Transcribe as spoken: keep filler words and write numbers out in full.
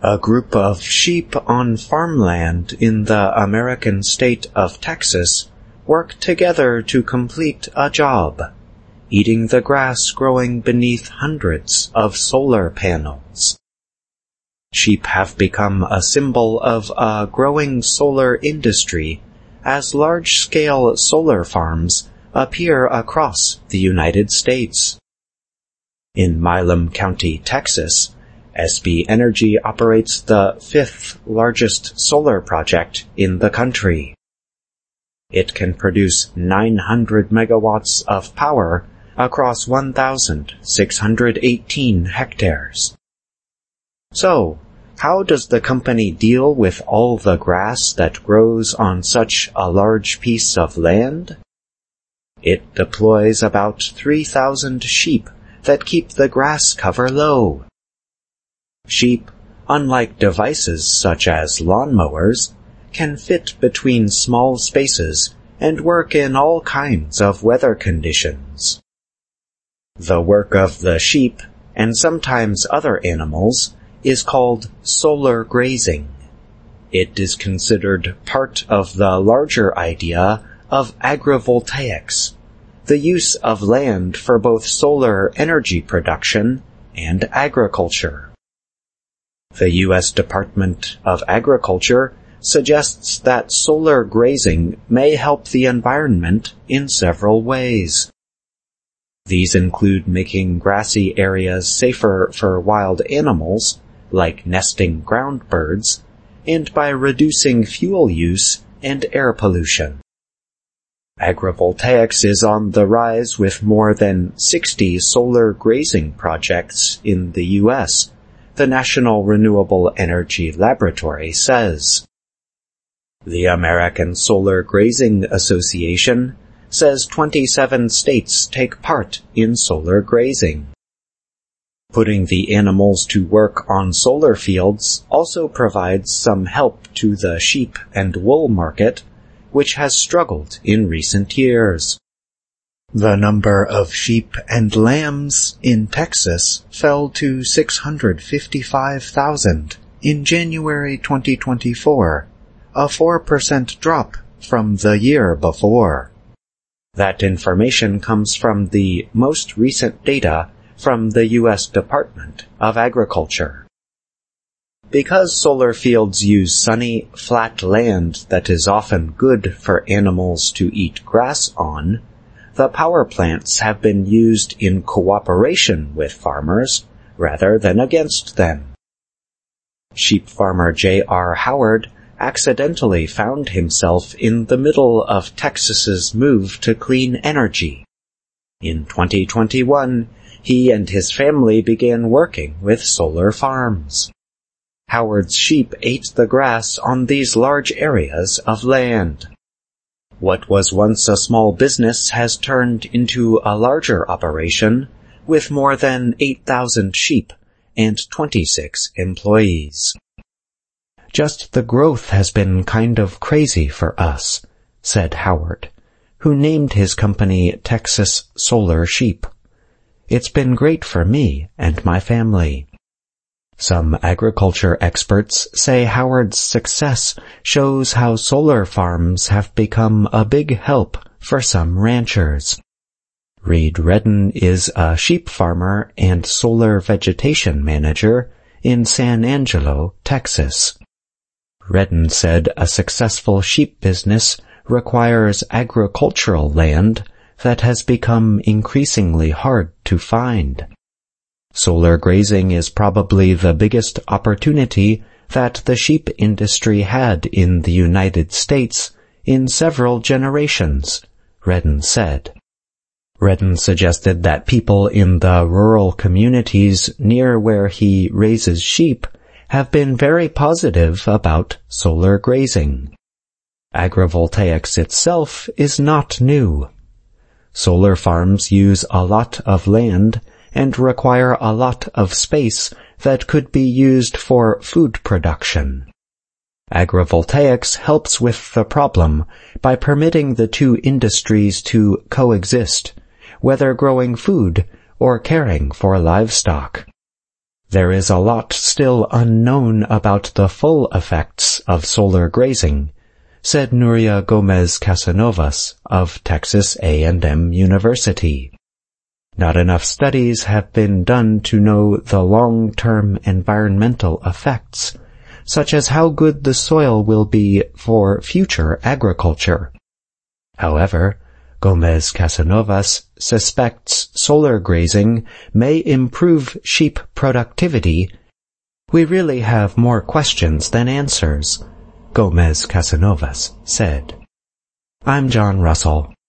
A group of sheep on farmland in the American state of Texas work together to complete a job, eating the grass growing beneath hundreds of solar panels. Sheep have become a symbol of a growing solar industry as large-scale solar farms appear across the United States. In Milam County, Texas, S B Energy operates the fifth largest solar project in the country. It can produce nine hundred megawatts of power across one thousand six hundred eighteen hectares. So, how does the company deal with all the grass that grows on such a large piece of land? It deploys about three thousand sheep that keep the grass cover low. Sheep, unlike devices such as lawnmowers, can fit between small spaces and work in all kinds of weather conditions. The work of the sheep, and sometimes other animals, is called solar grazing. It is considered part of the larger idea of agrivoltaics, the use of land for both solar energy production and agriculture. The U S Department of Agriculture suggests that solar grazing may help the environment in several ways. These include making grassy areas safer for wild animals, like nesting ground birds, and by reducing fuel use and air pollution. Agrivoltaics is on the rise with more than sixty solar grazing projects in the U S, the National Renewable Energy Laboratory says. The American Solar Grazing Association says twenty-seven states take part in solar grazing. Putting the animals to work on solar fields also provides some help to the sheep and wool market, which has struggled in recent years. The number of sheep and lambs in Texas fell to six hundred fifty-five thousand in January twenty twenty-four, a four percent drop from the year before. That information comes from the most recent data from the U S Department of Agriculture. Because solar fields use sunny, flat land that is often good for animals to eat grass on, the power plants have been used in cooperation with farmers rather than against them. Sheep farmer J R Howard accidentally found himself in the middle of Texas's move to clean energy. In twenty twenty-one, he and his family began working with solar farms. Howard's sheep ate the grass on these large areas of land. What was once a small business has turned into a larger operation with more than eight thousand sheep and twenty-six employees. Just the growth has been kind of crazy for us, said Howard, who named his company Texas Solar Sheep. It's been great for me and my family. Some agriculture experts say Howard's success shows how solar farms have become a big help for some ranchers. Reed Redden is a sheep farmer and solar vegetation manager in San Angelo, Texas. Redden said a successful sheep business requires agricultural land that has become increasingly hard to find. Solar grazing is probably the biggest opportunity that the sheep industry had in the United States in several generations, Redden said. Redden suggested that people in the rural communities near where he raises sheep have been very positive about solar grazing. Agrivoltaics itself is not new. Solar farms use a lot of land and require a lot of space that could be used for food production. Agrivoltaics helps with the problem by permitting the two industries to coexist, whether growing food or caring for livestock. There is a lot still unknown about the full effects of solar grazing, said Nuria Gomez Casanovas of Texas A and M University. Not enough studies have been done to know the long-term environmental effects, such as how good the soil will be for future agriculture. However, Gomez Casanovas suspects solar grazing may improve sheep productivity. We really have more questions than answers, Gomez Casanovas said. I'm John Russell.